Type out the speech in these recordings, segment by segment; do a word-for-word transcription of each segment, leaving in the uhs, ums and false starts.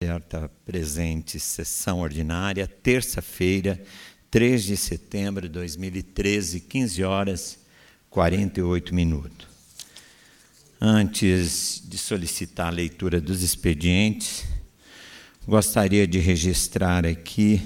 aberta, presente, sessão ordinária, terça-feira, três de setembro de dois mil e treze, quinze horas e quarenta e oito minutos. Antes de solicitar a leitura dos expedientes, gostaria de registrar aqui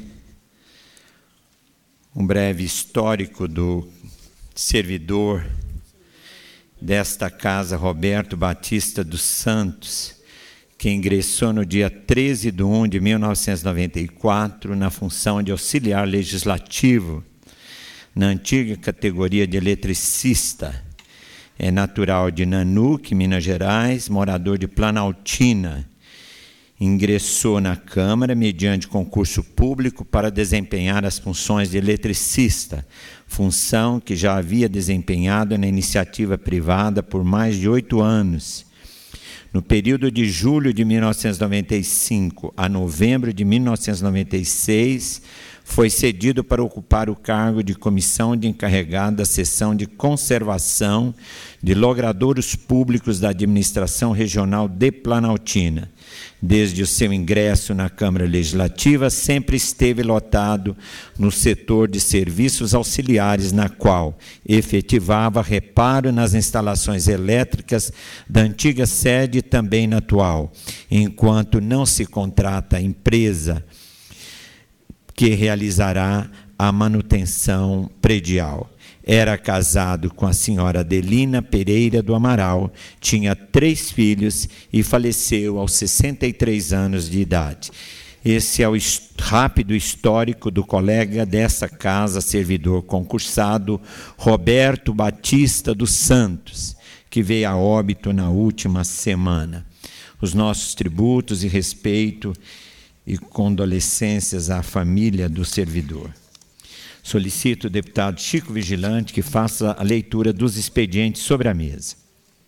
um breve histórico do servidor desta casa, Roberto Batista dos Santos, que ingressou no dia treze de um de mil novecentos e noventa e quatro na função de auxiliar legislativo, na antiga categoria de eletricista. É natural de Nanuque, Minas Gerais, morador de Planaltina. Ingressou na Câmara mediante concurso público para desempenhar as funções de eletricista, função que já havia desempenhado na iniciativa privada por mais de oito anos. No período de julho de mil novecentos e noventa e cinco a novembro de mil novecentos e noventa e seis, foi cedido para ocupar o cargo de comissão de encarregado da seção de conservação de logradouros públicos da administração regional de Planaltina. Desde o seu ingresso na Câmara Legislativa, sempre esteve lotado no setor de serviços auxiliares, na qual efetivava reparo nas instalações elétricas da antiga sede e também na atual, enquanto não se contrata a empresa que realizará a manutenção predial. Era casado com a senhora Adelina Pereira do Amaral, tinha três filhos e faleceu aos sessenta e três anos de idade. Esse é o rápido histórico do colega dessa casa, servidor concursado, Roberto Batista dos Santos, que veio a óbito na última semana. Os nossos tributos e respeito e condolências à família do servidor. Solicito o deputado Chico Vigilante que faça a leitura dos expedientes sobre a mesa.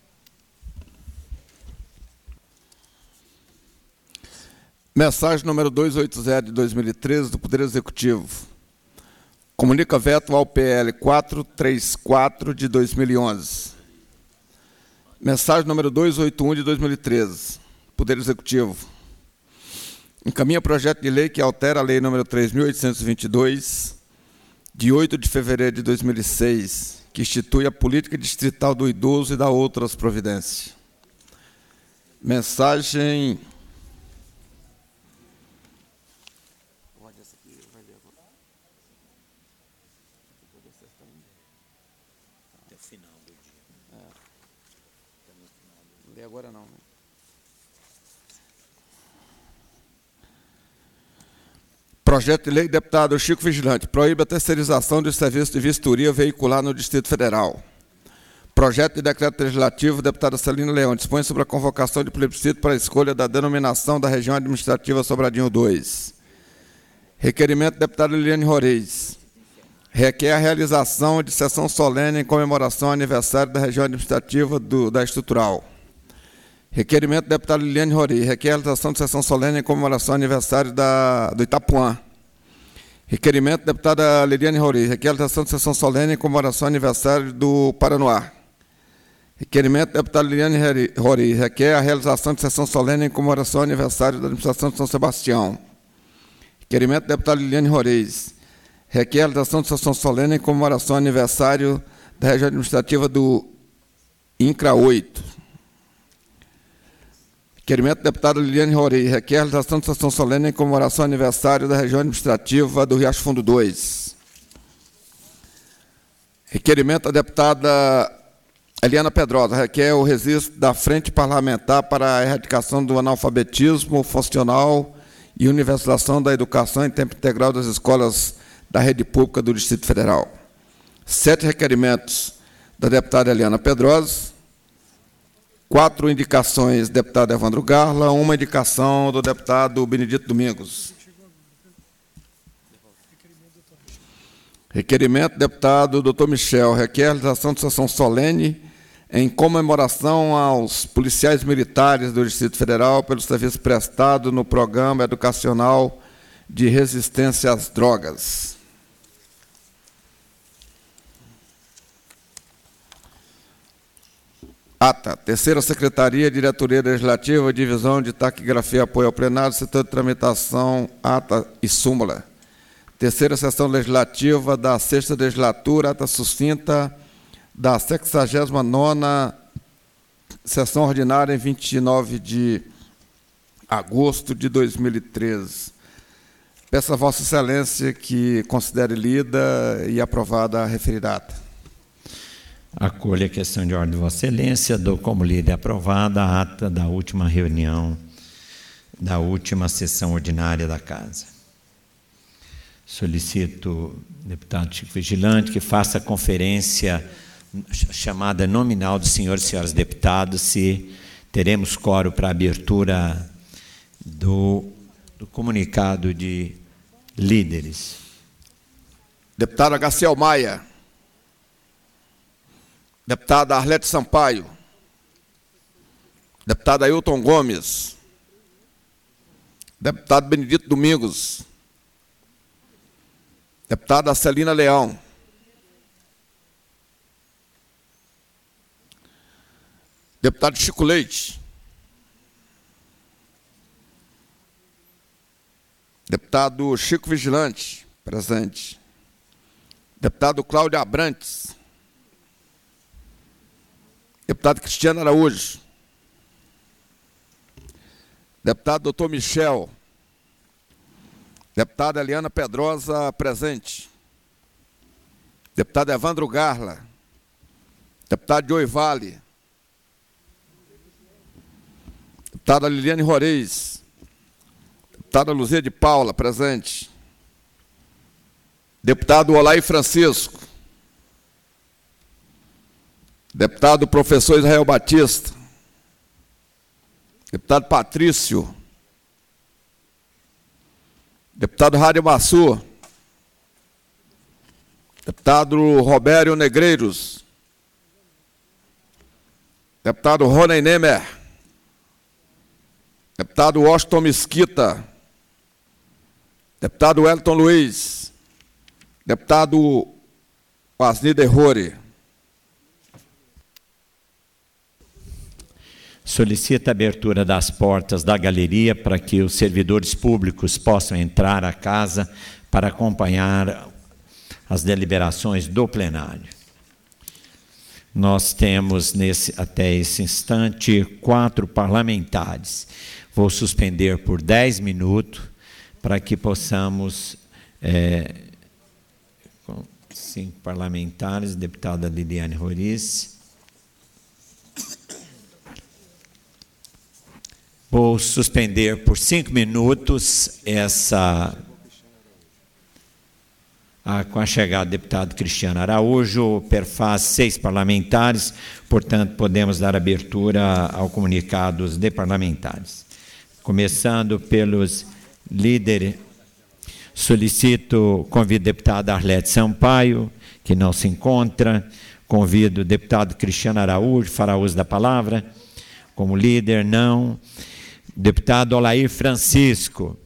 Mensagem número duzentos e oitenta de dois mil e treze do Poder Executivo. Comunica veto ao P L quatrocentos e trinta e quatro de dois mil e onze. Mensagem número duzentos e oitenta e um de dois mil e treze. Poder Executivo. Encaminha projeto de lei que altera a Lei número três mil oitocentos e vinte e dois, de oito de fevereiro de dois mil e seis, que institui a política distrital do idoso e dá outras providências. Mensagem... Até o final do dia. É. Não lê agora não, né? Projeto de lei, deputado Chico Vigilante, proíbe a terceirização de serviço de vistoria veicular no Distrito Federal. Projeto de decreto legislativo, deputada Celina Leão, dispõe sobre a convocação de plebiscito para a escolha da denominação da região administrativa Sobradinho dois. Requerimento, deputada Liliane Roriz. Requer a realização de sessão solene em comemoração ao aniversário da região administrativa do, da estrutural. Requerimento da deputada Liliane Rori, requer a realização de sessão solene em comemoração ao aniversário da, do Itapuã. Requerimento da deputada Liliane Rori, requer a realização de sessão solene em comemoração ao aniversário do Paranoá. Requerimento da deputada Liliane Rori, requer a realização de sessão solene em comemoração ao aniversário da administração de São Sebastião. Requerimento da deputada Liliane Rori, requer a realização de sessão solene em comemoração ao aniversário da região administrativa do INCRA oito. Requerimento da deputada Liliane Rori, requer a realização de sessão solene em comemoração ao aniversário da região administrativa do Riacho Fundo dois. Requerimento da deputada Eliana Pedrosa, requer o registro da Frente Parlamentar para a erradicação do analfabetismo funcional e universalização da educação em tempo integral das escolas da rede pública do Distrito Federal. Sete requerimentos da deputada Eliana Pedrosa, quatro indicações do deputado Evandro Garla, uma indicação do deputado Benedito Domingos. Requerimento do deputado doutor Michel, requer a realização de sessão solene em comemoração aos policiais militares do Distrito Federal pelo serviço prestado no Programa Educacional de Resistência às Drogas. Ata. Terceira Secretaria, Diretoria Legislativa, Divisão de Taquigrafia, Apoio ao Plenário, Setor de Tramitação, ata e súmula. Terceira Sessão Legislativa da Sexta Legislatura, ata sucinta da sexagésima nona Sessão Ordinária, em vinte e nove de agosto de dois mil e treze. Peço a Vossa Excelência que considere lida e aprovada a referida ata. Acolho a questão de ordem de Vossa Excelência, dou como lida e aprovada a ata da última reunião, da última sessão ordinária da Casa. Solicito o deputado Chico Vigilante que faça a conferência chamada nominal dos senhores e senhoras deputados, se teremos quórum para a abertura do, do comunicado de líderes. Deputado Garcia Maia. Deputada Arlete Sampaio. Deputado Ailton Gomes. Deputado Benedito Domingos. Deputada Celina Leão. Deputado Chico Leite. Deputado Chico Vigilante, presente. Deputado Cláudio Abrantes. Deputado Cristiano Araújo. Deputado doutor Michel. Deputada Eliana Pedrosa, presente. Deputado Evandro Garla. Deputado Joey Vale. Deputada Liliane Roriz. Deputada Luzia de Paula, presente. Deputado Olay Francisco. Deputado professor Israel Batista. Deputado Patrício. Deputado Rádio Massu. Deputado Robério Negreiros. Deputado Rony Nemer. Deputado Washington Mesquita. Deputado Wellington Luiz. Deputado Asni Derrore. Solicita a abertura das portas da galeria para que os servidores públicos possam entrar à casa para acompanhar as deliberações do plenário. Nós temos, nesse, até esse instante, quatro parlamentares. Vou suspender por dez minutos para que possamos, é, com cinco parlamentares, deputada Liliane Roriz. Vou suspender por cinco minutos essa... Ah, com a chegada do deputado Cristiano Araújo, perfaz seis parlamentares, portanto, podemos dar abertura ao comunicado de parlamentares. Começando pelos líderes, solicito, convido o deputado Arlete Sampaio, que não se encontra, convido o deputado Cristiano Araújo, fará uso da palavra, como líder, não. Deputado Olair Francisco.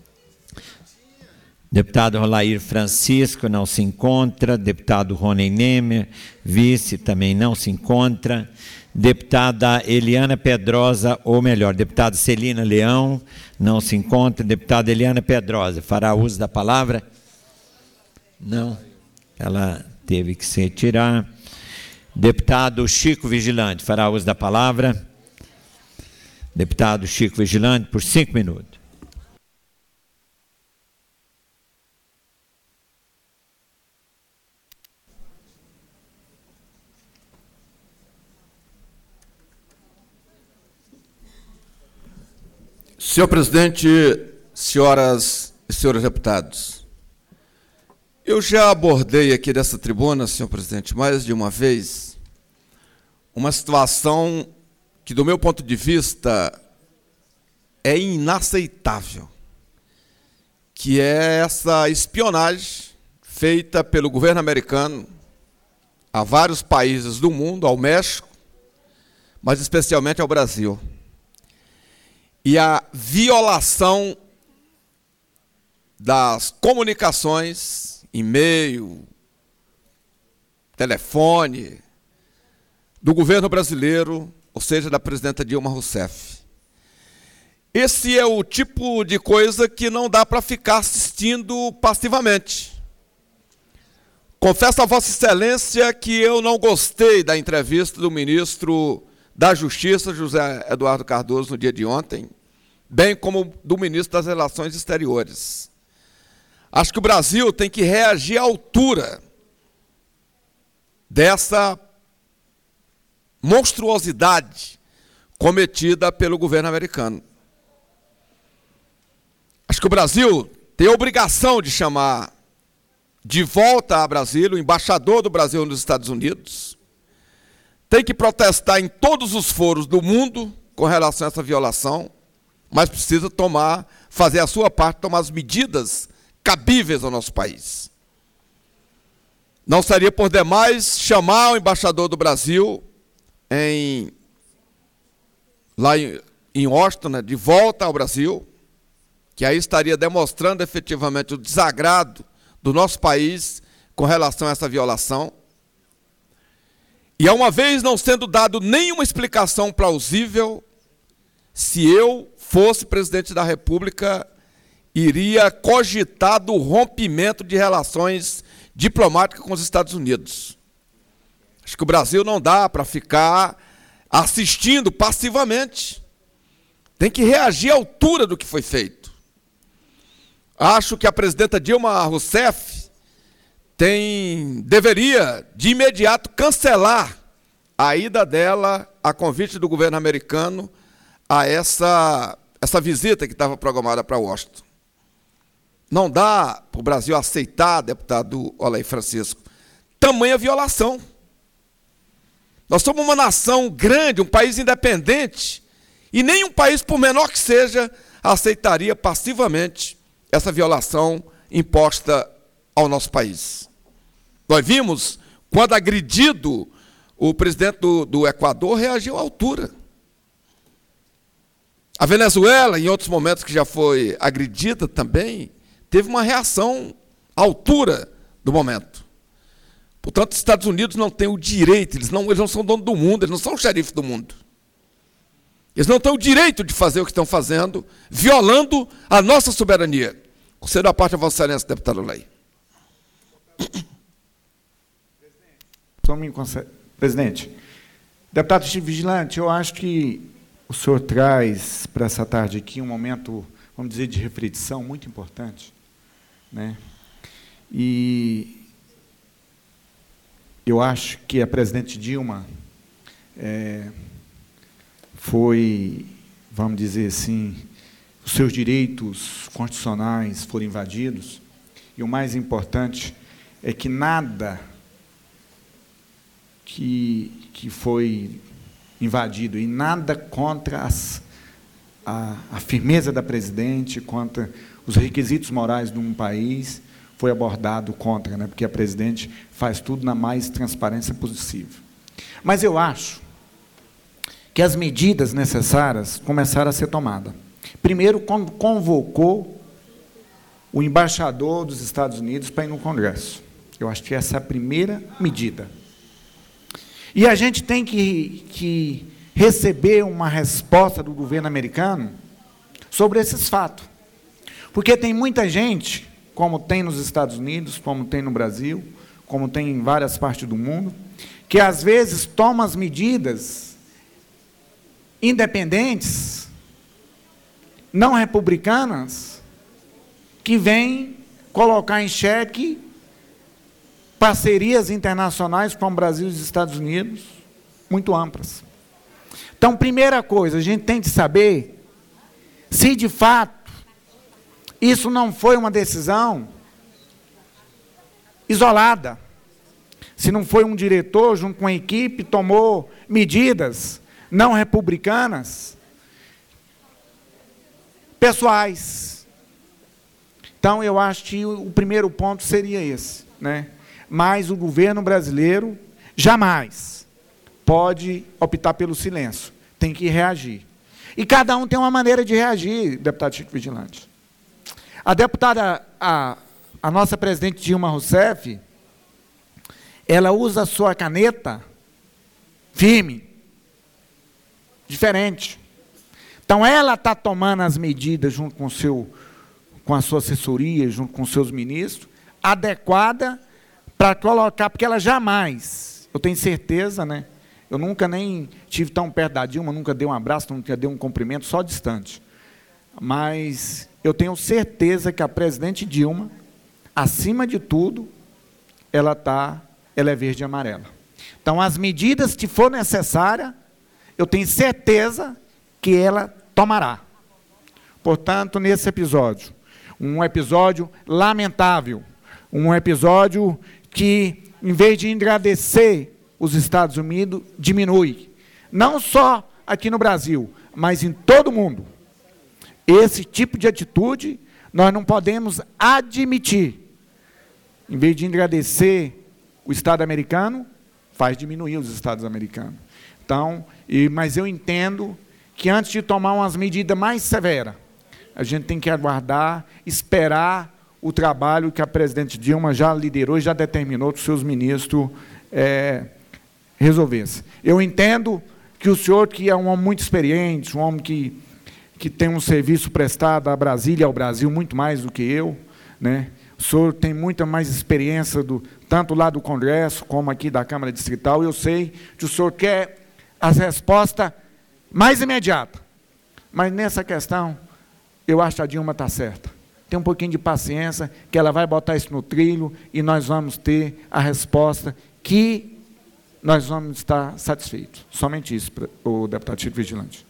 Deputado Olair Francisco não se encontra. Deputado Rony Nemer, vice, também não se encontra. Deputada Eliana Pedrosa, ou melhor, deputada Celina Leão, não se encontra. Deputada Eliana Pedrosa, fará uso da palavra? Não, ela teve que se retirar. Deputado Chico Vigilante, fará uso da palavra? Deputado Chico Vigilante, por cinco minutos. Senhor presidente, senhoras e senhores deputados, eu já abordei aqui dessa tribuna, senhor presidente, mais de uma vez, uma situação que, do meu ponto de vista, é inaceitável, que é essa espionagem feita pelo governo americano a vários países do mundo, ao México, mas especialmente ao Brasil. E a violação das comunicações, e-mail, telefone, do governo brasileiro, ou seja, da presidenta Dilma Rousseff. Esse é o tipo de coisa que não dá para ficar assistindo passivamente. Confesso a Vossa Excelência que eu não gostei da entrevista do ministro da Justiça, José Eduardo Cardoso, no dia de ontem, bem como do ministro das Relações Exteriores. Acho que o Brasil tem que reagir à altura dessa monstruosidade cometida pelo governo americano. Acho que o Brasil tem a obrigação de chamar de volta a Brasília o embaixador do Brasil nos Estados Unidos, tem que protestar em todos os foros do mundo com relação a essa violação, mas precisa tomar, fazer a sua parte, tomar as medidas cabíveis ao nosso país. Não seria por demais chamar o embaixador do Brasil em, lá em, em Washington, né, de volta ao Brasil, que aí estaria demonstrando efetivamente o desagrado do nosso país com relação a essa violação. E, a uma vez não sendo dado nenhuma explicação plausível, se eu fosse presidente da República, iria cogitar do rompimento de relações diplomáticas com os Estados Unidos. Acho que o Brasil não dá para ficar assistindo passivamente. Tem que reagir à altura do que foi feito. Acho que a presidenta Dilma Rousseff tem, deveria, de imediato, cancelar a ida dela, a convite do governo americano, a essa, essa visita que estava programada para Washington. Não dá para o Brasil aceitar, deputado Oley Francisco, tamanha violação. Nós somos uma nação grande, um país independente, e nenhum país, por menor que seja, aceitaria passivamente essa violação imposta ao nosso país. Nós vimos, quando agredido, o presidente do, do Equador reagiu à altura. A Venezuela, em outros momentos que já foi agredida também, teve uma reação à altura do momento. Portanto, os Estados Unidos não têm o direito, eles não, eles não são dono do mundo, eles não são xerife do mundo. Eles não têm o direito de fazer o que estão fazendo, violando a nossa soberania. Concedo a parte a Vossa Excelência, deputado Oley. Presidente, deputado Chico Vigilante, eu acho que o senhor traz para essa tarde aqui um momento, vamos dizer, de reflexão muito importante, né? E eu acho que a presidente Dilma é, foi, vamos dizer assim, os seus direitos constitucionais foram invadidos, e o mais importante é que nada que, que foi invadido, e nada contra as, a, a firmeza da presidente, contra os requisitos morais de um país, foi abordado contra, né, porque a presidente faz tudo na mais transparência possível. Mas eu acho que as medidas necessárias começaram a ser tomadas. Primeiro, convocou o embaixador dos Estados Unidos para ir no Congresso. Eu acho que essa é a primeira medida. E a gente tem que, que receber uma resposta do governo americano sobre esses fatos. Porque tem muita gente, como tem nos Estados Unidos, como tem no Brasil, como tem em várias partes do mundo, que às vezes toma as medidas independentes, não republicanas, que vêm colocar em xeque parcerias internacionais com o Brasil e os Estados Unidos, muito amplas. Então, primeira coisa, a gente tem que saber se, de fato, isso não foi uma decisão isolada, se não foi um diretor, junto com a equipe, tomou medidas não republicanas, pessoais. Então, eu acho que o primeiro ponto seria esse, né? Mas o governo brasileiro jamais pode optar pelo silêncio, tem que reagir. E cada um tem uma maneira de reagir, deputado Chico Vigilante. A deputada, a, a nossa presidente Dilma Rousseff, ela usa a sua caneta firme, diferente. Então, ela está tomando as medidas junto com, o seu, com a sua assessoria, junto com os seus ministros, adequada para colocar, porque ela jamais, eu tenho certeza, né? Eu nunca nem tive tão perto da Dilma, nunca dei um abraço, nunca dei um cumprimento, só distante. Mas eu tenho certeza que a presidente Dilma, acima de tudo, ela, tá, ela é verde e amarela. Então, as medidas que for necessária, eu tenho certeza que ela tomará. Portanto, nesse episódio, um episódio lamentável, um episódio que, em vez de agradecer os Estados Unidos, diminui. Não só aqui no Brasil, mas em todo o mundo. Esse tipo de atitude nós não podemos admitir. Em vez de agradecer o Estado americano, faz diminuir os Estados americanos. Então, e, mas eu entendo que antes de tomar umas medidas mais severas, a gente tem que aguardar, esperar o trabalho que a presidente Dilma já liderou e já determinou que os seus ministros é, resolvessem. Eu entendo que o senhor, que é um homem muito experiente, um homem que, que tem um serviço prestado à Brasília e ao Brasil muito mais do que eu, né? O senhor tem muita mais experiência, do, tanto lá do Congresso, como aqui da Câmara Distrital, e eu sei que o senhor quer as respostas mais imediatas. Mas nessa questão, eu acho que a Dilma está certa. Tem um pouquinho de paciência, que ela vai botar isso no trilho, e nós vamos ter a resposta que nós vamos estar satisfeitos. Somente isso, o deputado Chico Vigilante.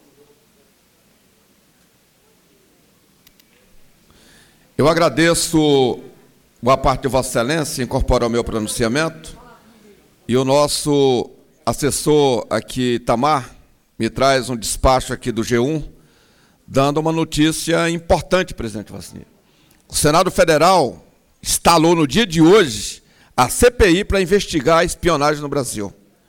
Eu agradeço boa parte de Vossa Excelência, incorporar o meu pronunciamento, e o nosso assessor aqui, Tamar, me traz um despacho aqui do G um, dando uma notícia importante, presidente Vacini. O Senado Federal instalou no dia de hoje a C P I para investigar a espionagem no Brasil.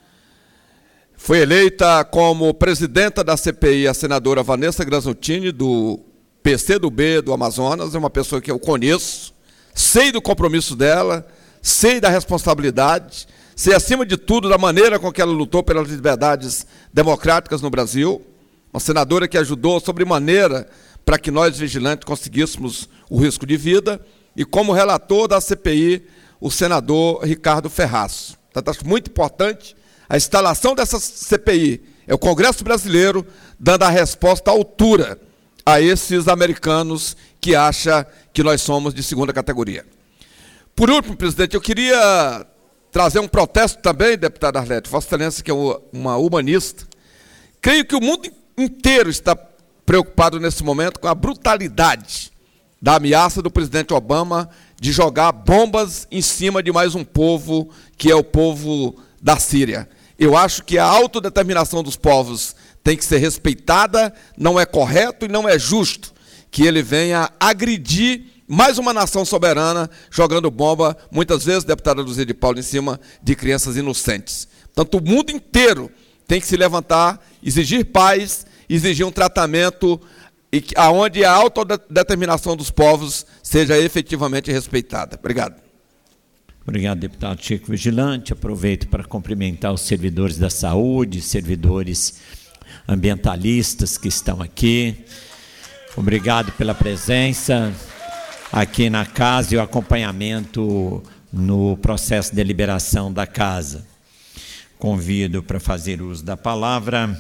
Foi eleita como presidenta da C P I a senadora Vanessa Granzottini, do P C do B do Amazonas, é uma pessoa que eu conheço, sei do compromisso dela, sei da responsabilidade, sei, acima de tudo, da maneira com que ela lutou pelas liberdades democráticas no Brasil, uma senadora que ajudou sobremaneira para que nós, vigilantes, conseguíssemos o risco de vida, e como relator da C P I, o senador Ricardo Ferraz. Então, acho muito importante a instalação dessa C P I, é o Congresso Brasileiro dando a resposta à altura a esses americanos que acham que nós somos de segunda categoria. Por último, presidente, eu queria trazer um protesto também, deputado Arlete, Vossa Excelência, que é uma humanista. Creio que o mundo inteiro está preocupado nesse momento com a brutalidade da ameaça do presidente Obama de jogar bombas em cima de mais um povo, que é o povo da Síria. Eu acho que a autodeterminação dos povos tem que ser respeitada, não é correto e não é justo que ele venha agredir mais uma nação soberana jogando bomba, muitas vezes, deputada Luzia de Paulo, em cima de crianças inocentes. Portanto, o mundo inteiro tem que se levantar, exigir paz, exigir um tratamento e que, onde a autodeterminação dos povos seja efetivamente respeitada. Obrigado. Obrigado, deputado Chico Vigilante. Aproveito para cumprimentar os servidores da saúde, servidores ambientalistas que estão aqui. Obrigado pela presença aqui na casa e o acompanhamento no processo de deliberação da casa. Convido para fazer uso da palavra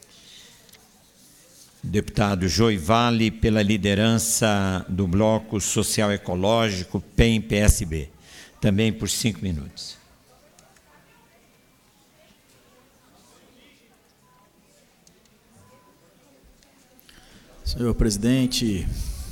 o deputado Joivale, pela liderança do Bloco Social Ecológico, P E M P S B, também por cinco minutos. Senhor presidente,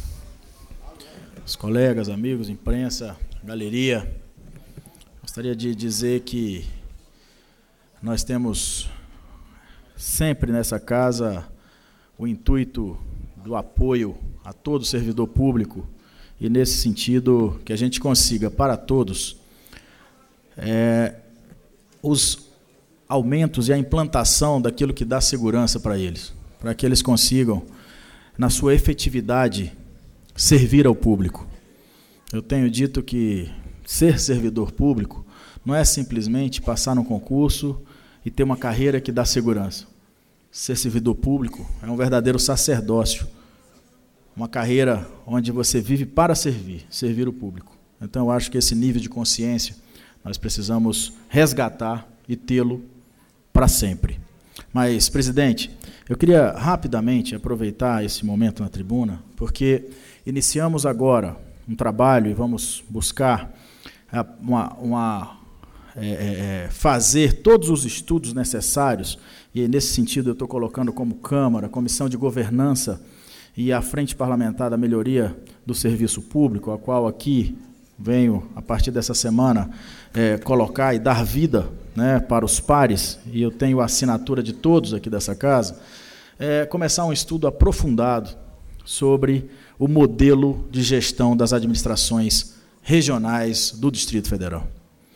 os colegas, amigos, imprensa, galeria, gostaria de dizer que nós temos sempre nessa casa o intuito do apoio a todo servidor público e, nesse sentido, que a gente consiga, para todos, é, os aumentos e a implantação daquilo que dá segurança para eles, para que eles consigam, na sua efetividade, servir ao público. Eu tenho dito que ser servidor público não é simplesmente passar num concurso e ter uma carreira que dá segurança. Ser servidor público é um verdadeiro sacerdócio, uma carreira onde você vive para servir, servir o público. Então, eu acho que esse nível de consciência nós precisamos resgatar e tê-lo para sempre. Mas, presidente, eu queria rapidamente aproveitar esse momento na tribuna, porque iniciamos agora um trabalho e vamos buscar uma, uma, é, é, fazer todos os estudos necessários, e nesse sentido eu estou colocando como Câmara, Comissão de Governança e a Frente Parlamentar da Melhoria do Serviço Público, a qual aqui venho, a partir dessa semana, é, colocar e dar vida, né, para os pares, e eu tenho a assinatura de todos aqui dessa casa, é, começar um estudo aprofundado sobre o modelo de gestão das administrações regionais do Distrito Federal.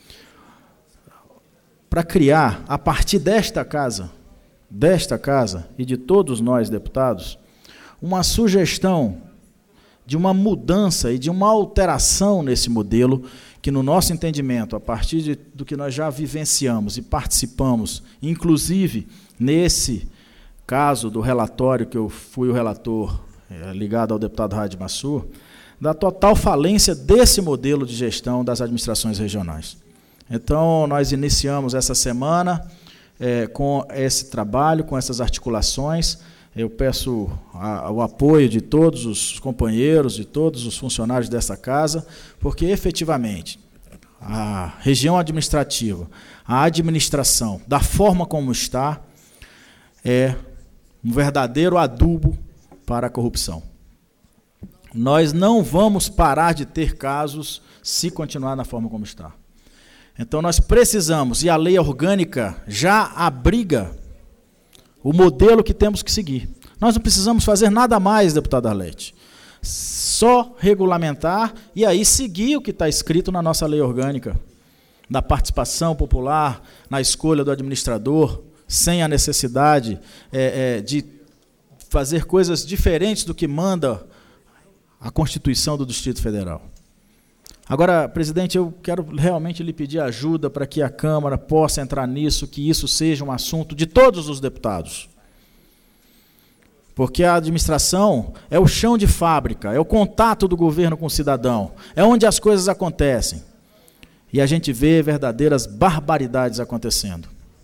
Para criar, a partir desta casa, desta casa e de todos nós deputados, uma sugestão de uma mudança e de uma alteração nesse modelo, que no nosso entendimento, a partir de, do que nós já vivenciamos e participamos, inclusive nesse caso do relatório, que eu fui o relator é, ligado ao deputado Raid Massur, da total falência desse modelo de gestão das administrações regionais. Então, nós iniciamos essa semana é, com esse trabalho, com essas articulações. Eu peço a, o apoio de todos os companheiros, de todos os funcionários dessa casa, porque, efetivamente, a região administrativa, a administração, da forma como está, é um verdadeiro adubo para a corrupção. Nós não vamos parar de ter casos se continuar na forma como está. Então, nós precisamos, e a lei orgânica já abriga o modelo que temos que seguir. Nós não precisamos fazer nada mais, deputada Arlete. Só regulamentar e aí seguir o que está escrito na nossa lei orgânica, da participação popular, na escolha do administrador, sem a necessidade é, é, de fazer coisas diferentes do que manda a Constituição do Distrito Federal. Agora, presidente, eu quero realmente lhe pedir ajuda para que a Câmara possa entrar nisso, que isso seja um assunto de todos os deputados. Porque a administração é o chão de fábrica, é o contato do governo com o cidadão, é onde as coisas acontecem. E a gente vê verdadeiras barbaridades acontecendo.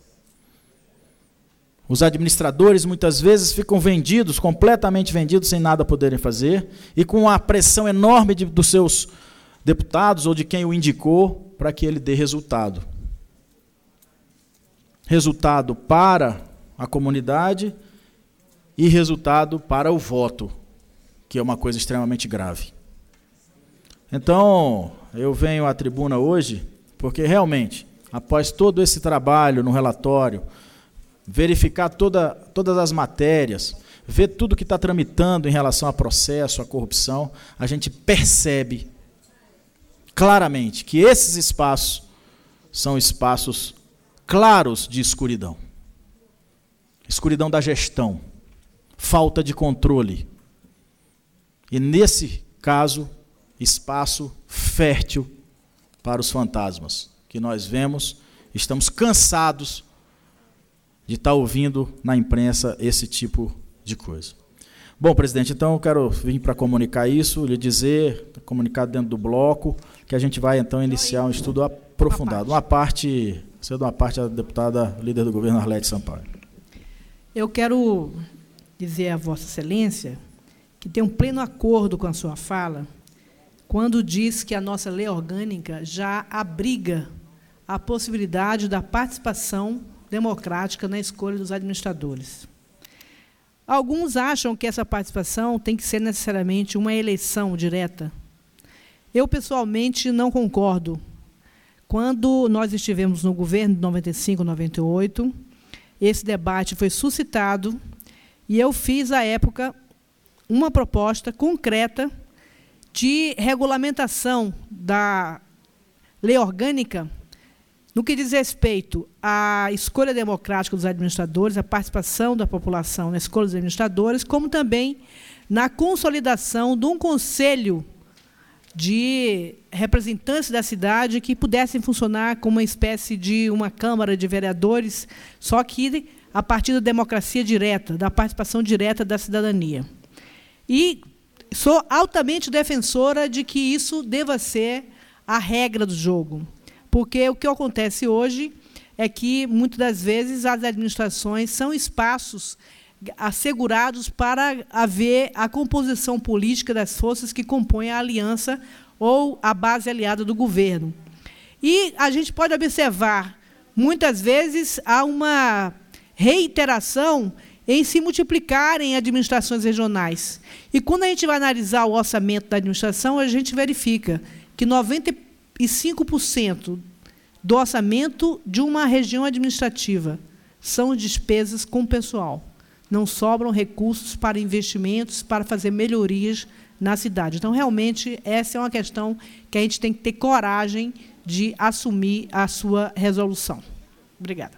Os administradores, muitas vezes, ficam vendidos, completamente vendidos, sem nada poderem fazer, e com a pressão enorme de, dos seus deputados ou de quem o indicou para que ele dê resultado. Resultado para a comunidade e resultado para o voto, que é uma coisa extremamente grave. Então, eu venho à tribuna hoje porque, realmente, após todo esse trabalho no relatório, verificar toda, todas as matérias, ver tudo que está tramitando em relação a processo, a corrupção, a gente percebe claramente que esses espaços são espaços claros de escuridão. Escuridão da gestão, falta de controle. E, nesse caso, espaço fértil para os fantasmas, que nós vemos, estamos cansados de estar ouvindo na imprensa esse tipo de coisa. Bom, presidente, então eu quero vir para comunicar isso, lhe dizer, comunicar dentro do bloco, que a gente vai, então, iniciar um estudo aprofundado. Uma parte, sendo uma parte a deputada líder do governo, Arlete Sampaio. Eu quero dizer a Vossa Excelência que tem um pleno acordo com a sua fala quando diz que a nossa lei orgânica já abriga a possibilidade da participação democrática na escolha dos administradores. Alguns acham que essa participação tem que ser necessariamente uma eleição direta. Eu, pessoalmente, não concordo. Quando nós estivemos no governo de noventa e cinco, noventa e oito, esse debate foi suscitado e eu fiz, à época, uma proposta concreta de regulamentação da lei orgânica no que diz respeito à escolha democrática dos administradores, à participação da população na escolha dos administradores, como também na consolidação de um conselho de representantes da cidade que pudessem funcionar como uma espécie de uma Câmara de Vereadores, só que a partir da democracia direta, da participação direta da cidadania. E sou altamente defensora de que isso deva ser a regra do jogo, porque o que acontece hoje é que, muitas das vezes, as administrações são espaços assegurados para haver a composição política das forças que compõem a aliança ou a base aliada do governo. E a gente pode observar, muitas vezes, há uma reiteração em se multiplicarem administrações regionais. E, quando a gente vai analisar o orçamento da administração, a gente verifica que noventa e cinco por cento do orçamento de uma região administrativa são despesas com pessoal. Não sobram recursos para investimentos, para fazer melhorias na cidade. Então, realmente, essa é uma questão que a gente tem que ter coragem de assumir a sua resolução. Obrigada.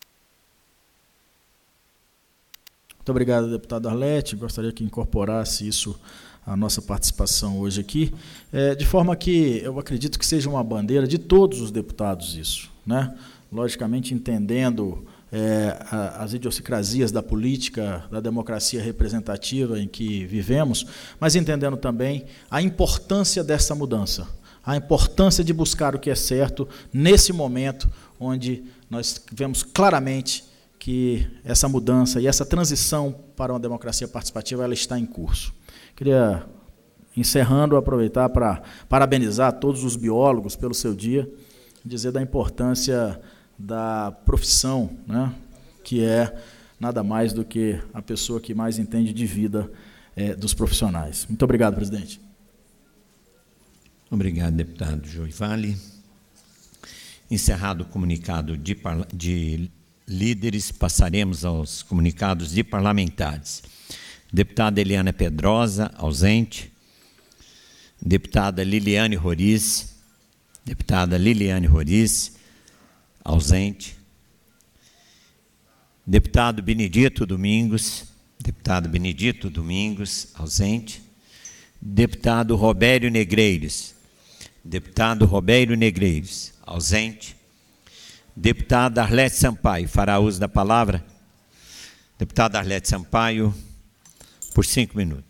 Muito obrigado, deputado Arlete. Gostaria que incorporasse isso à nossa participação hoje aqui, é, de forma que eu acredito que seja uma bandeira de todos os deputados isso, né? Logicamente, entendendo É, as idiosincrasias da política, da democracia representativa em que vivemos, mas entendendo também a importância dessa mudança, a importância de buscar o que é certo nesse momento onde nós vemos claramente que essa mudança e essa transição para uma democracia participativa ela está em curso. Queria, encerrando, aproveitar para parabenizar todos os biólogos pelo seu dia, dizer da importância da profissão, né, que é nada mais do que a pessoa que mais entende de vida é, dos profissionais. Muito obrigado, presidente. Obrigado, deputado Joivale. Encerrado o comunicado de, de líderes, passaremos aos comunicados de parlamentares. Deputada Eliana Pedrosa, ausente. Deputada Liliane Roriz. Deputada Liliane Roriz, ausente. Deputado Benedito Domingos, deputado Benedito Domingos, ausente. Deputado Robério Negreiros, deputado Robério Negreiros, ausente. Deputada Arlete Sampaio, fará uso da palavra. Deputada Arlete Sampaio, por cinco minutos.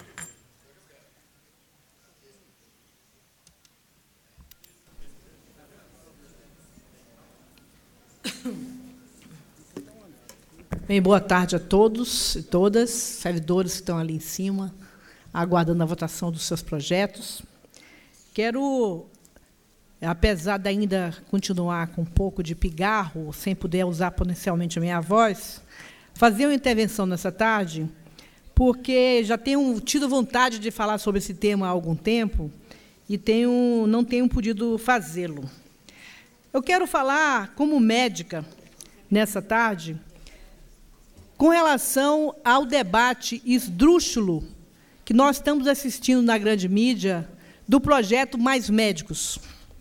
Bem, boa tarde a todos e todas, servidores que estão ali em cima, aguardando a votação dos seus projetos. Quero, apesar de ainda continuar com um pouco de pigarro, sem poder usar potencialmente a minha voz, fazer uma intervenção nessa tarde, porque já tenho tido vontade de falar sobre esse tema há algum tempo e tenho, não tenho podido fazê-lo. Eu quero falar, como médica, nessa tarde, com relação ao debate esdrúxulo que nós estamos assistindo na grande mídia do projeto Mais Médicos.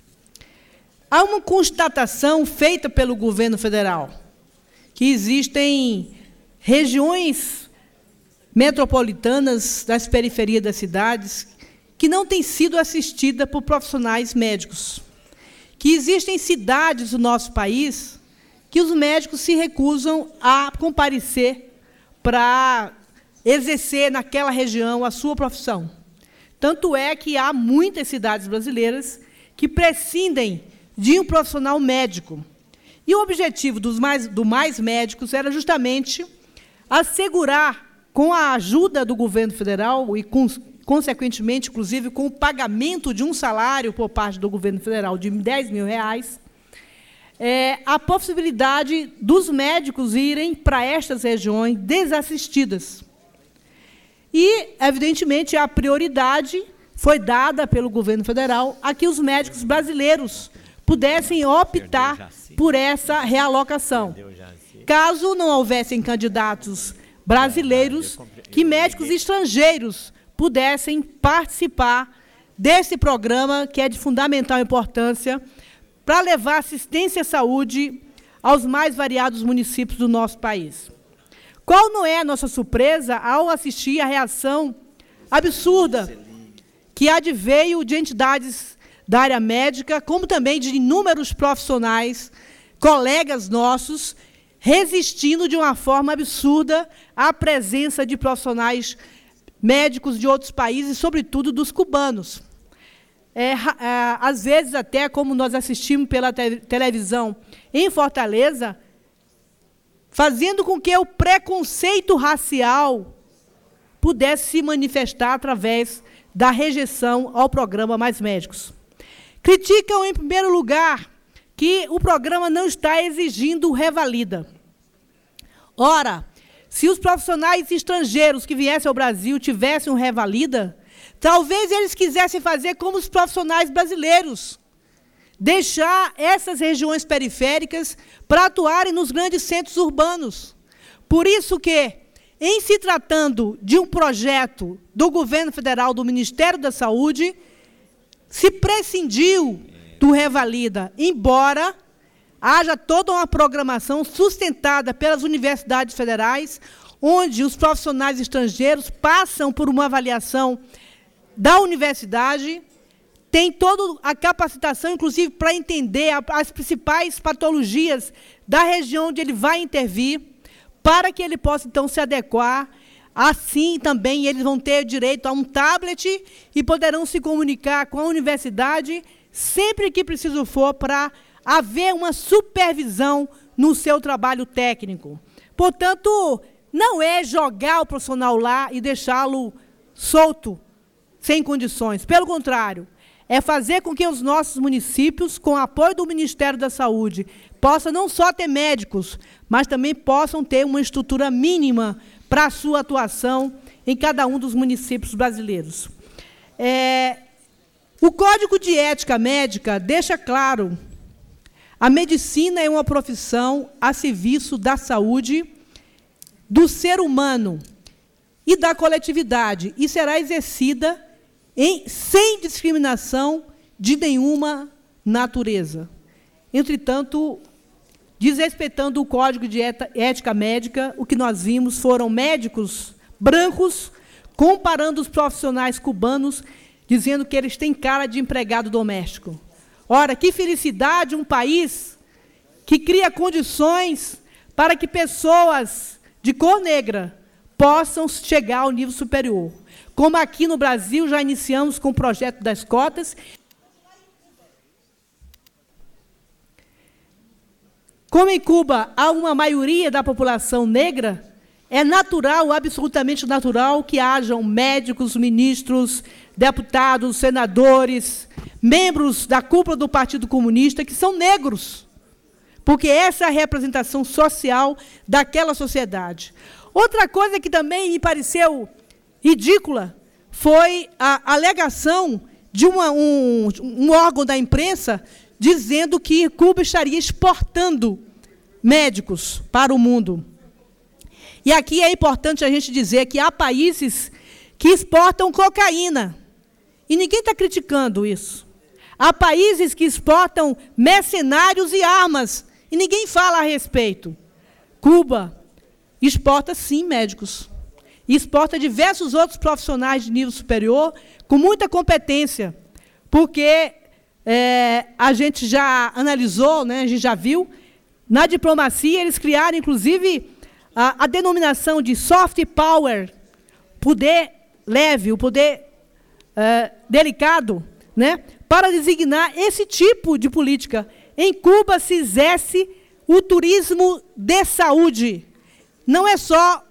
Há uma constatação feita pelo governo federal, que existem regiões metropolitanas das periferias das cidades que não têm sido assistidas por profissionais médicos, que existem cidades do nosso país que os médicos se recusam a comparecer para exercer naquela região a sua profissão. Tanto é que há muitas cidades brasileiras que prescindem de um profissional médico. E o objetivo dos mais, do Mais Médicos era justamente assegurar, com a ajuda do governo federal e, com, consequentemente, inclusive, com o pagamento de um salário por parte do governo federal de dez mil reais, É, a possibilidade dos médicos irem para estas regiões desassistidas. E, evidentemente, a prioridade foi dada pelo governo federal a que os médicos brasileiros pudessem optar por essa realocação. Caso não houvessem candidatos brasileiros, que médicos estrangeiros pudessem participar desse programa, que é de fundamental importância para levar assistência à saúde aos mais variados municípios do nosso país. Qual não é a nossa surpresa ao assistir a reação absurda que adveio de entidades da área médica, como também de inúmeros profissionais, colegas nossos, resistindo de uma forma absurda à presença de profissionais médicos de outros países, sobretudo dos cubanos. É, é, às vezes, até como nós assistimos pela te televisão em Fortaleza, fazendo com que o preconceito racial pudesse se manifestar através da rejeição ao programa Mais Médicos. Criticam, em primeiro lugar, que o programa não está exigindo revalida. Ora, se os profissionais estrangeiros que viessem ao Brasil tivessem um revalida, talvez eles quisessem fazer como os profissionais brasileiros, deixar essas regiões periféricas para atuarem nos grandes centros urbanos. Por isso que, em se tratando de um projeto do governo federal, do Ministério da Saúde, se prescindiu do revalida, embora haja toda uma programação sustentada pelas universidades federais, onde os profissionais estrangeiros passam por uma avaliação da universidade, tem toda a capacitação, inclusive, para entender as principais patologias da região onde ele vai intervir, para que ele possa, então, se adequar. Assim, também, eles vão ter direito a um tablet e poderão se comunicar com a universidade sempre que preciso for para haver uma supervisão no seu trabalho técnico. Portanto, não é jogar o profissional lá e deixá-lo solto, sem condições. Pelo contrário, é fazer com que os nossos municípios, com o apoio do Ministério da Saúde, possam não só ter médicos, mas também possam ter uma estrutura mínima para a sua atuação em cada um dos municípios brasileiros. É, o Código de Ética Médica deixa claro: a medicina é uma profissão a serviço da saúde, do ser humano e da coletividade, e será exercida em, sem discriminação de nenhuma natureza. Entretanto, desrespeitando o Código de Ética Médica, o que nós vimos foram médicos brancos comparando os profissionais cubanos, dizendo que eles têm cara de empregado doméstico. Ora, que felicidade um país que cria condições para que pessoas de cor negra possam chegar ao nível superior. Como aqui no Brasil já iniciamos com o projeto das cotas. Como em Cuba há uma maioria da população negra, é natural, absolutamente natural, que hajam médicos, ministros, deputados, senadores, membros da cúpula do Partido Comunista que são negros, porque essa é a representação social daquela sociedade. Outra coisa que também me pareceu ridícula foi a alegação de uma, um, um órgão da imprensa dizendo que Cuba estaria exportando médicos para o mundo. E aqui é importante a gente dizer que há países que exportam cocaína, e ninguém está criticando isso. Há países que exportam mercenários e armas, e ninguém fala a respeito. Cuba exporta, sim, médicos. E exporta diversos outros profissionais de nível superior com muita competência, porque é, a gente já analisou, né, a gente já viu, na diplomacia eles criaram, inclusive, a, a denominação de soft power, poder leve, o poder é, delicado, né, para designar esse tipo de política. Em Cuba se exerce o turismo de saúde. Não é só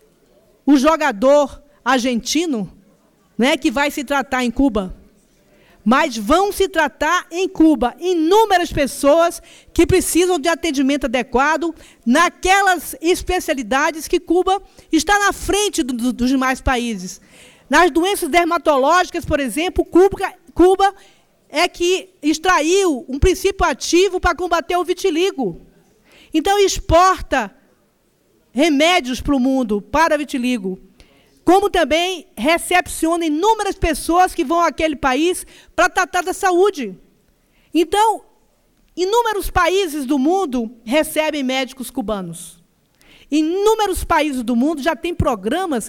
o jogador argentino, né, que vai se tratar em Cuba, mas vão se tratar em Cuba inúmeras pessoas que precisam de atendimento adequado naquelas especialidades que Cuba está na frente do, do, dos demais países. Nas doenças dermatológicas, por exemplo, Cuba, Cuba é que extraiu um princípio ativo para combater o vitiligo. Então, exporta remédios para o mundo, para vitiligo, como também recepciona inúmeras pessoas que vão àquele país para tratar da saúde. Então, inúmeros países do mundo recebem médicos cubanos. Inúmeros países do mundo já têm programas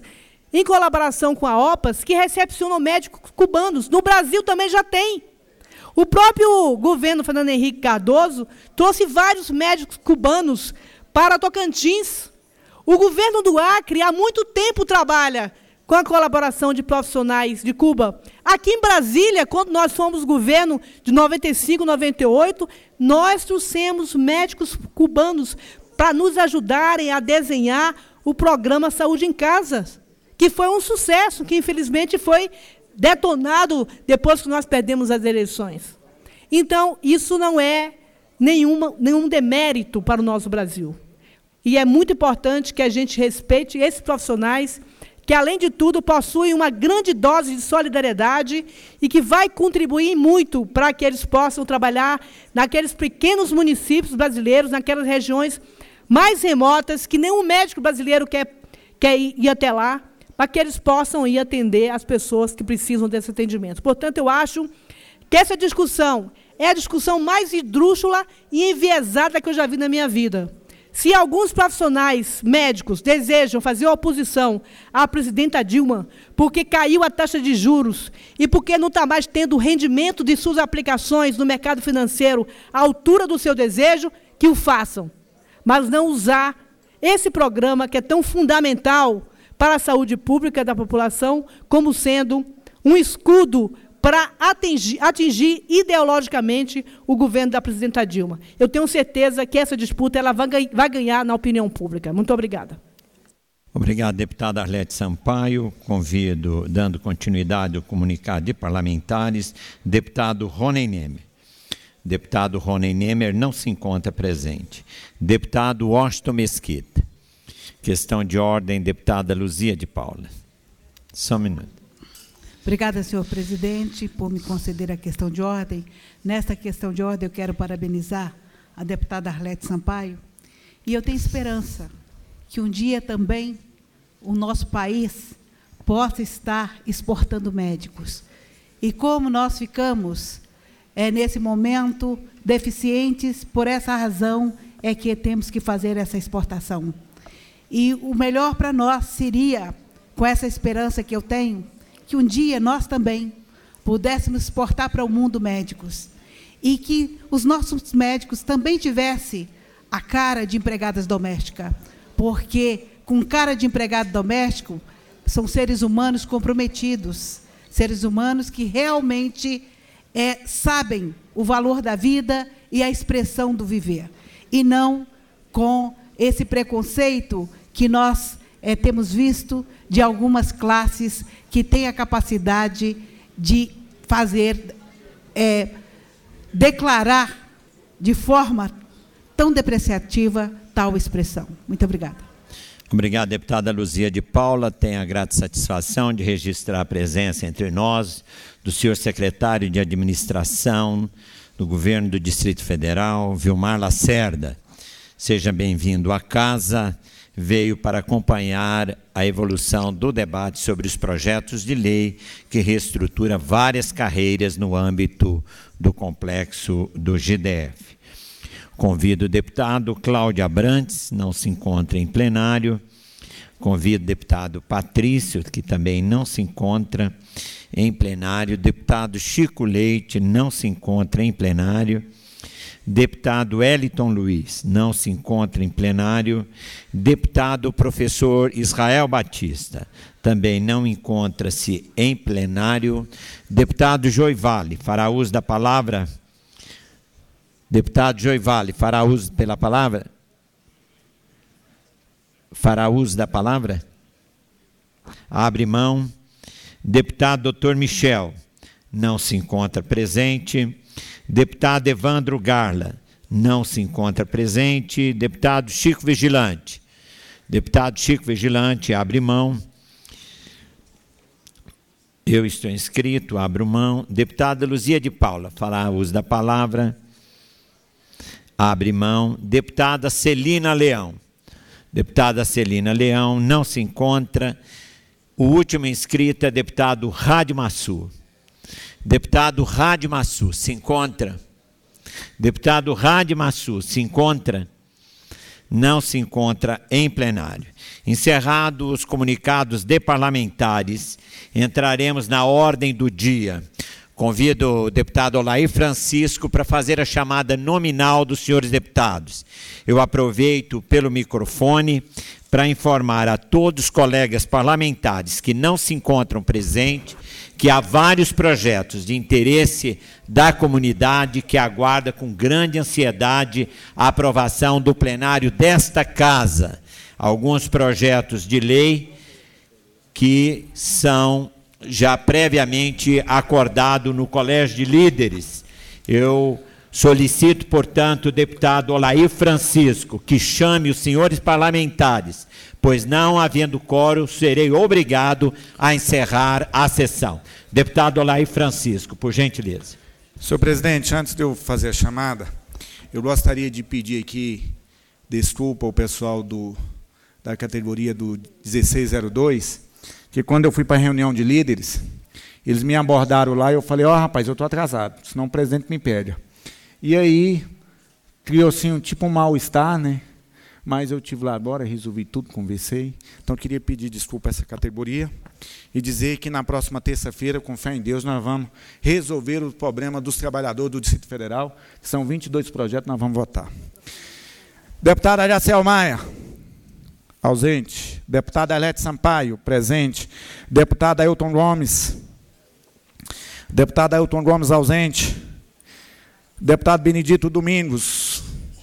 em colaboração com a OPAS, que recepcionam médicos cubanos. No Brasil também já tem. O próprio governo Fernando Henrique Cardoso trouxe vários médicos cubanos para Tocantins. O governo do Acre há muito tempo trabalha com a colaboração de profissionais de Cuba. Aqui em Brasília, quando nós fomos governo de noventa e cinco, noventa e oito, nós trouxemos médicos cubanos para nos ajudarem a desenhar o programa Saúde em Casa, que foi um sucesso, que infelizmente foi detonado depois que nós perdemos as eleições. Então, isso não é nenhuma, nenhum demérito para o nosso Brasil. E é muito importante que a gente respeite esses profissionais que, além de tudo, possuem uma grande dose de solidariedade e que vai contribuir muito para que eles possam trabalhar naqueles pequenos municípios brasileiros, naquelas regiões mais remotas, que nenhum médico brasileiro quer, quer ir, ir até lá, para que eles possam ir atender as pessoas que precisam desse atendimento. Portanto, eu acho que essa discussão é a discussão mais esdrúxula e enviesada que eu já vi na minha vida. Se alguns profissionais médicos desejam fazer oposição à presidenta Dilma porque caiu a taxa de juros e porque não está mais tendo o rendimento de suas aplicações no mercado financeiro à altura do seu desejo, que o façam. Mas não usar esse programa, que é tão fundamental para a saúde pública da população, como sendo um escudo para atingir, atingir ideologicamente o governo da presidenta Dilma. Eu tenho certeza que essa disputa ela vai, vai ganhar na opinião pública. Muito obrigada. Obrigado, deputada Arlete Sampaio. Convido, dando continuidade ao comunicado de parlamentares, deputado Rony Nemer. Deputado Rony Nemer não se encontra presente. Deputado Washington Mesquita. Questão de ordem, deputada Luzia de Paula. Só um minuto. Obrigada, senhor presidente, por me conceder a questão de ordem. Nesta questão de ordem, eu quero parabenizar a deputada Arlete Sampaio. E eu tenho esperança que um dia também o nosso país possa estar exportando médicos. E como nós ficamos, é, nesse momento, deficientes, por essa razão é que temos que fazer essa exportação. E o melhor para nós seria, com essa esperança que eu tenho, que um dia nós também pudéssemos exportar para o mundo médicos e que os nossos médicos também tivessem a cara de empregadas domésticas, porque com cara de empregado doméstico são seres humanos comprometidos, seres humanos que realmente é, sabem o valor da vida e a expressão do viver, e não com esse preconceito que nós é, temos visto de algumas classes que têm a capacidade de fazer, é, declarar de forma tão depreciativa tal expressão. Muito obrigada. Obrigado, deputada Luzia de Paula. Tenho a grata satisfação de registrar a presença entre nós do senhor secretário de Administração do Governo do Distrito Federal, Vilmar Lacerda. Seja bem-vindo à casa. Veio para acompanhar a evolução do debate sobre os projetos de lei que reestrutura várias carreiras no âmbito do complexo do G D F. Convido o deputado Cláudio Abrantes, não se encontra em plenário. Convido o deputado Patrício, que também não se encontra em plenário. O deputado Chico Leite não se encontra em plenário. Deputado Eliton Luiz, não se encontra em plenário. Deputado professor Israel Batista, também não encontra-se em plenário. Deputado Joivale, fará uso da palavra? Deputado Joivale, fará uso pela palavra? Fará uso da palavra? Abre mão. Deputado doutor Michel, não se encontra presente. Deputado Evandro Garla, não se encontra presente. Deputado Chico Vigilante. Deputado Chico Vigilante, abre mão. Eu estou inscrito, abro mão. Deputada Luzia de Paula, fará uso da palavra. Abre mão. Deputada Celina Leão. Deputada Celina Leão, não se encontra. O último inscrito é deputado Rádio Massu. Deputado Rádio Massu, se encontra? Deputado Rádio Massu, se encontra? não se encontra em plenário. Encerrados os comunicados de parlamentares, entraremos na ordem do dia. Convido o deputado Olair Francisco para fazer a chamada nominal dos senhores deputados. Eu aproveito pelo microfone para informar a todos os colegas parlamentares que não se encontram presentes que há vários projetos de interesse da comunidade que aguarda com grande ansiedade a aprovação do plenário desta casa. Alguns projetos de lei que são já previamente acordados no Colégio de Líderes. Eu solicito, portanto, o deputado Olair Francisco que chame os senhores parlamentares, pois não havendo quórum, serei obrigado a encerrar a sessão. Deputado Olair Francisco, por gentileza. Senhor presidente, antes de eu fazer a chamada, eu gostaria de pedir aqui desculpa ao pessoal do, da categoria do dezesseis zero dois, que quando eu fui para a reunião de líderes, eles me abordaram lá e eu falei, ó, oh, rapaz, eu estou atrasado, senão o presidente me pede. E aí, criou assim um tipo um mal-estar, né? Mas eu estive lá agora, resolvi tudo, conversei. Então, eu queria pedir desculpa a essa categoria e dizer que na próxima terça-feira, com fé em Deus, nós vamos resolver o problema dos trabalhadores do Distrito Federal, que são vinte e dois projetos, nós vamos votar. Deputada Aracel Maia, ausente. Deputada Arlete Sampaio, presente. Deputada Ailton Gomes. Deputada Ailton Gomes, ausente. Deputado Benedito Domingos.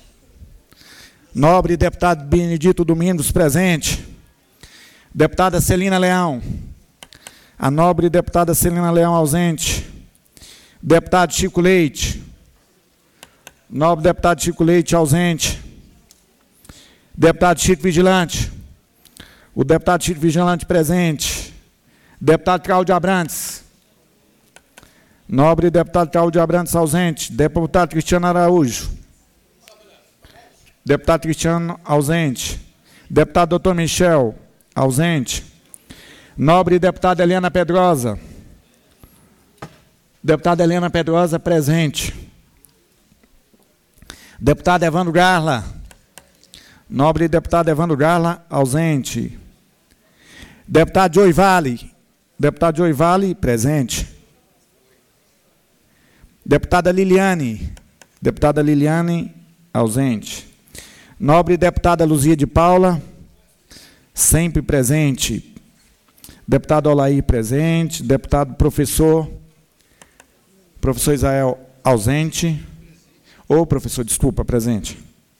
Nobre deputado Benedito Domingos, presente. Deputada Celina Leão. A nobre deputada Celina Leão, ausente. Deputado Chico Leite. Nobre deputado Chico Leite, ausente. Deputado Chico Vigilante. O deputado Chico Vigilante, presente. Deputado Cláudio Abrantes. Nobre deputado Cláudio Abrantes, ausente. Deputado Cristiano Araújo. Deputado Cristiano, ausente. Deputado doutor Michel, ausente. Nobre deputada Helena Pedrosa. Deputada Helena Pedrosa, presente. Deputado Evandro Garla. Nobre deputado Evandro Garla, ausente. Deputado Joey Vale. Deputado Joey Vale, presente. Deputada Liliane. Deputada Liliane, ausente. Nobre deputada Luzia de Paula, sempre presente. Deputado Olair, presente. Deputado professor, professor Israel, ausente. Ou professor, desculpa, presente.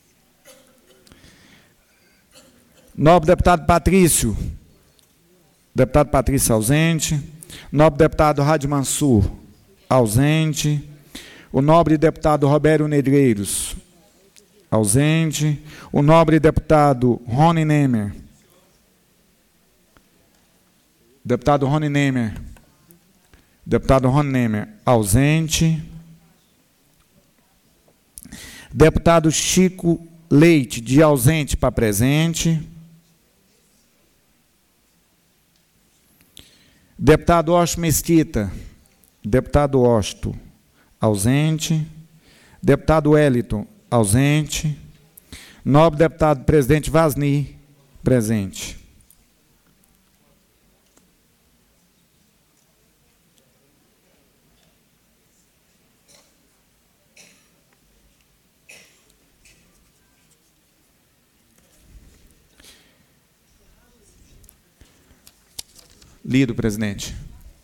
Nobre deputado Patrício, deputado Patrício, ausente. Nobre deputado Rádio Mansur, ausente. O nobre deputado Robério Negreiros, ausente. O nobre deputado Rony Nemer. Deputado Rony Nemer. Deputado Rony Nemer, ausente. Deputado Chico Leite, de ausente para presente. Deputado Osto Mesquita. Deputado Osto, ausente. Deputado Wellington, ausente. Nobre deputado presidente Vasni, presente. Lido, presidente.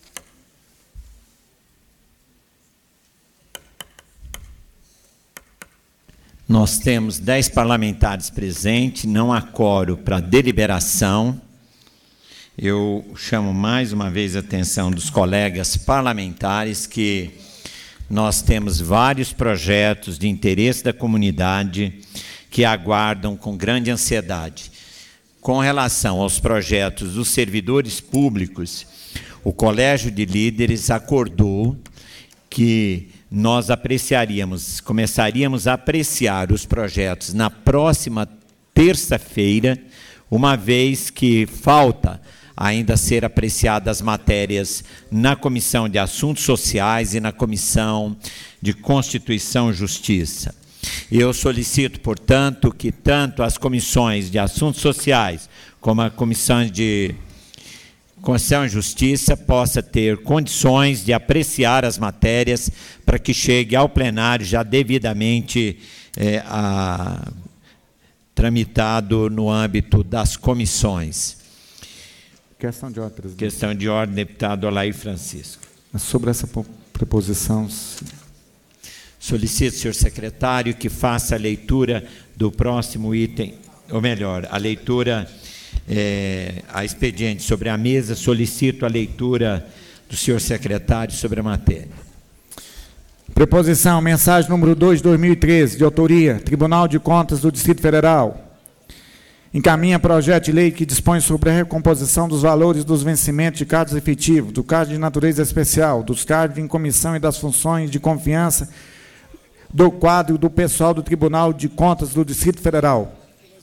Nós temos dez parlamentares presentes, não há quórum para deliberação. Eu chamo mais uma vez a atenção dos colegas parlamentares que nós temos vários projetos de interesse da comunidade que aguardam com grande ansiedade. Com relação aos projetos dos servidores públicos, o Colégio de Líderes acordou que nós apreciaríamos, começaríamos a apreciar os projetos na próxima terça-feira, uma vez que falta ainda ser apreciadas as matérias na Comissão de Assuntos Sociais e na Comissão de Constituição e Justiça. Eu solicito, portanto, que tanto as comissões de Assuntos Sociais como a Comissão de Constituição e Justiça possa ter condições de apreciar as matérias para que chegue ao plenário já devidamente é, a, tramitado no âmbito das comissões. Questão de ordem, presidente. Questão de ordem, deputado Olair Francisco. Sobre essa preposição... Solicito, senhor secretário, que faça a leitura do próximo item, ou melhor, a leitura, é, a expediente sobre a mesa. Solicito a leitura do senhor secretário sobre a matéria. Preposição, mensagem número dois de dois mil e treze, de autoria, Tribunal de Contas do Distrito Federal. Encaminha projeto de lei que dispõe sobre a recomposição dos valores dos vencimentos de cargos efetivos, do cargo de natureza especial, dos cargos em comissão e das funções de confiança do quadro do pessoal do Tribunal de Contas do Distrito Federal.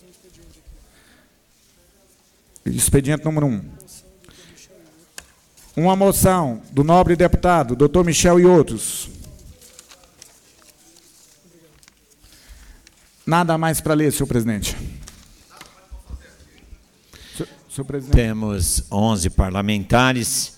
Expediente número um. Uma moção do nobre deputado, doutor Michel e outros. Nada mais para ler, senhor presidente. Senhor, senhor presidente. Temos onze parlamentares.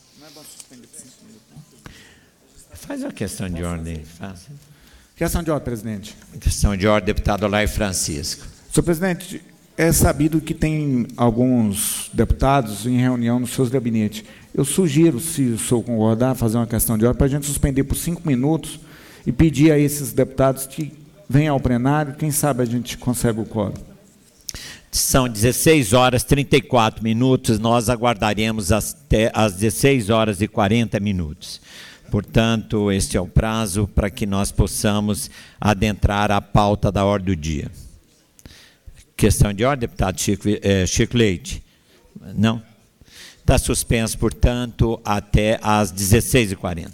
Faz a questão de ordem. Faz. Questão de ordem, presidente. Questão de ordem, deputado Olair Francisco. Senhor presidente, é sabido que tem alguns deputados em reunião nos seus gabinetes. Eu sugiro, se o senhor concordar, fazer uma questão de ordem para a gente suspender por cinco minutos e pedir a esses deputados que venham ao plenário. Quem sabe a gente consegue o quórum. São dezesseis horas e trinta e quatro minutos. Nós aguardaremos até às dezesseis horas e quarenta minutos. Portanto, este é o prazo para que nós possamos adentrar a pauta da ordem do dia. Questão de ordem, deputado Chico, eh, Chico Leite? Não? Está suspenso, portanto, até às dezesseis e quarenta.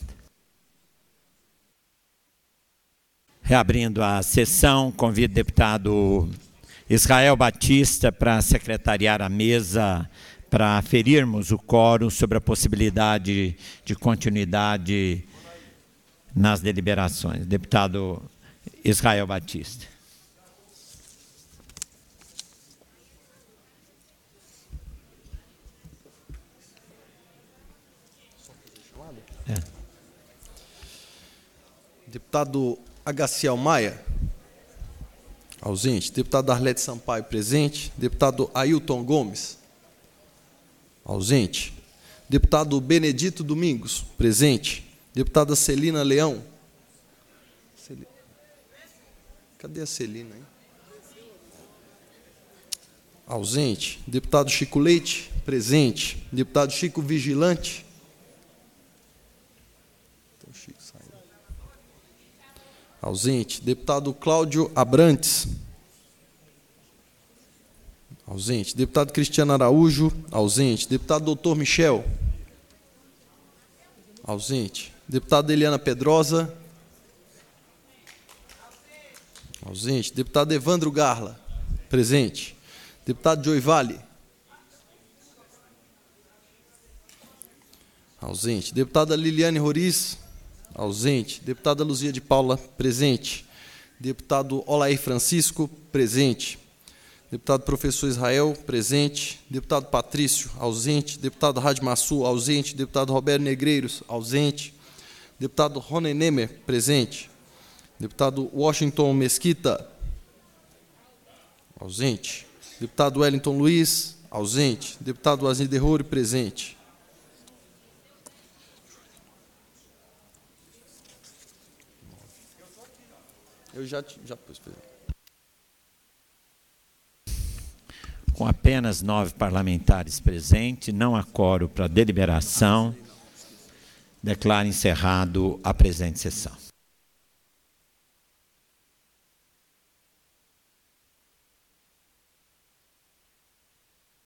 Reabrindo a sessão, convido o deputado Israel Batista para secretariar a mesa, para aferirmos o quórum sobre a possibilidade de continuidade nas deliberações. Deputado Israel Batista. É. Deputado Agaciel Maia, ausente. Deputado Arlete Sampaio, presente. Deputado Ailton Gomes, ausente. Deputado Benedito Domingos, presente. Deputada Celina Leão. Cadê a Celina, hein? Ausente. Deputado Chico Leite, presente. Deputado Chico Vigilante. Então, Chico saiu. Ausente. Deputado Cláudio Abrantes. Ausente. Deputado Cristiano Araújo, ausente. Deputado doutor Michel, ausente. Deputada Eliana Pedrosa, ausente. Deputado Evandro Garla, presente. Deputado Joy Vale, ausente. Deputada Liliane Roriz, ausente. Deputada Luzia de Paula, presente. Deputado Olair Francisco, presente. Deputado Professor Israel, presente. Deputado Patrício, ausente. Deputado Radmassu, ausente. Deputado Roberto Negreiros, ausente. Deputado Rony Nemer, presente. Deputado Washington Mesquita, ausente. Deputado Wellington Luiz, ausente. Deputado Aziz Derrori, presente. Eu já, já pus, presidente. Com apenas nove parlamentares presentes, não há quórum para deliberação, declaro encerrado a presente sessão.